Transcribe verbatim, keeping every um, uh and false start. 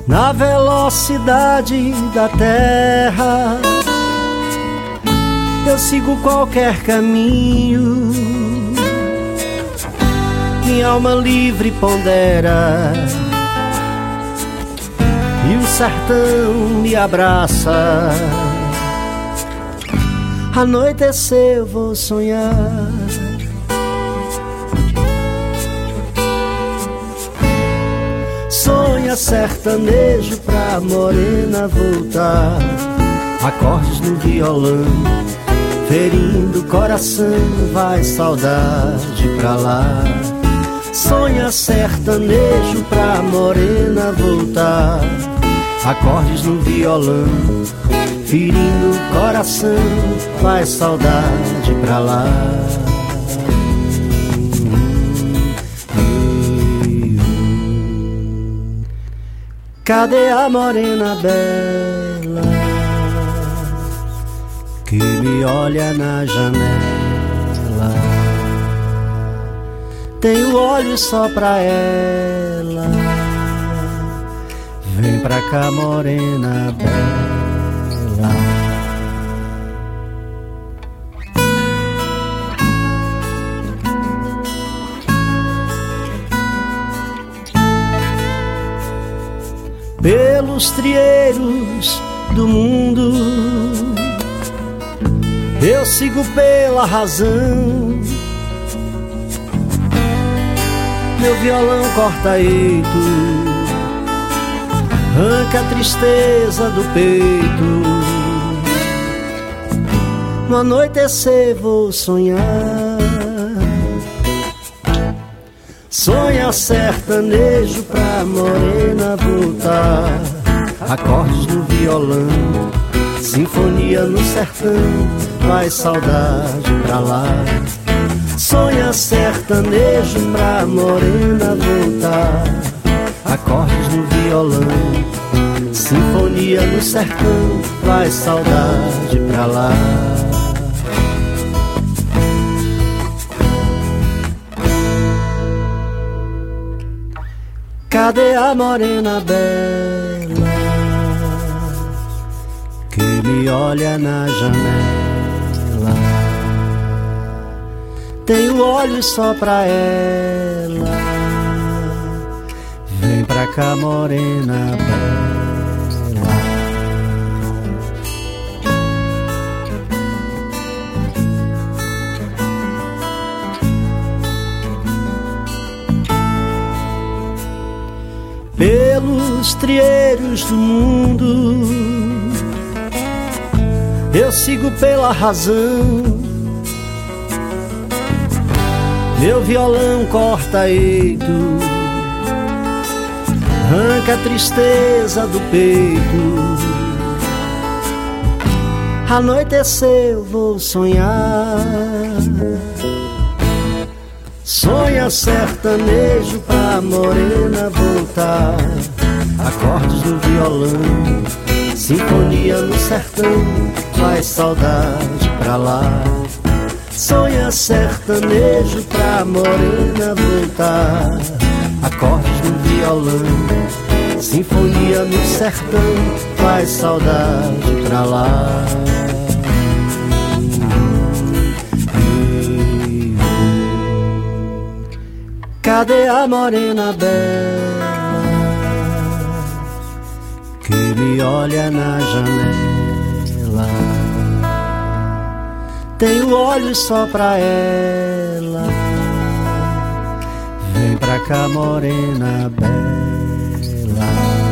na velocidade da terra. Eu sigo qualquer caminho, minha alma livre pondera, e o sertão me abraça. Anoitecer eu vou sonhar. Sonha sertanejo pra morena voltar, acordes no violão, ferindo o coração, vai saudade pra lá. Sonha sertanejo pra morena voltar, acordes no violão, ferindo o coração, vai saudade pra lá. Cadê a morena bela que me olha na janela? Tenho olhos só pra ela. Vem pra cá, morena bela. Pelos trieiros do mundo eu sigo pela razão. Meu violão corta eito, arranca a tristeza do peito. No anoitecer vou sonhar. Sonha sertanejo pra morena voltar, acordes no violão, sinfonia no sertão, vai saudade pra lá. Sonha sertanejo pra morena voltar, acordes no violão, sinfonia no sertão, vai saudade pra lá. Cadê a morena bela que me olha na janela? Tenho olhos só pra ela. Vem pra cá, morena bela. Pelos trieiros do mundo eu sigo pela razão. Meu violão corta eito, arranca a tristeza do peito. Anoitecer eu vou sonhar. Sonha sertanejo pra morena voltar, acordes no violão, sinfonia no sertão, vai saudade pra lá. Sonha sertanejo pra morena voltar, acordes no violão, sinfonia no sertão, vai saudade pra lá. Cadê a morena bela que me olha na janela? Tenho olhos só pra ela. Vem pra cá, morena bela.